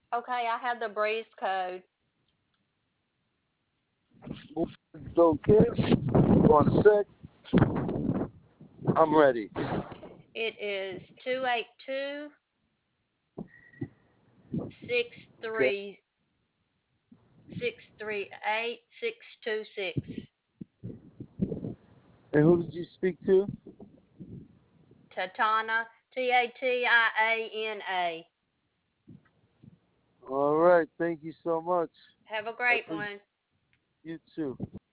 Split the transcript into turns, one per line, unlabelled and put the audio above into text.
Okay, I have the breeze code.
Okay. One sec. I'm ready.
It is 282 6 3
Okay.
638 626.
And who did you speak to?
Tatana, Tatiana.
All right. Thank you so much.
Have a
I
great
appreciate
one.
you too.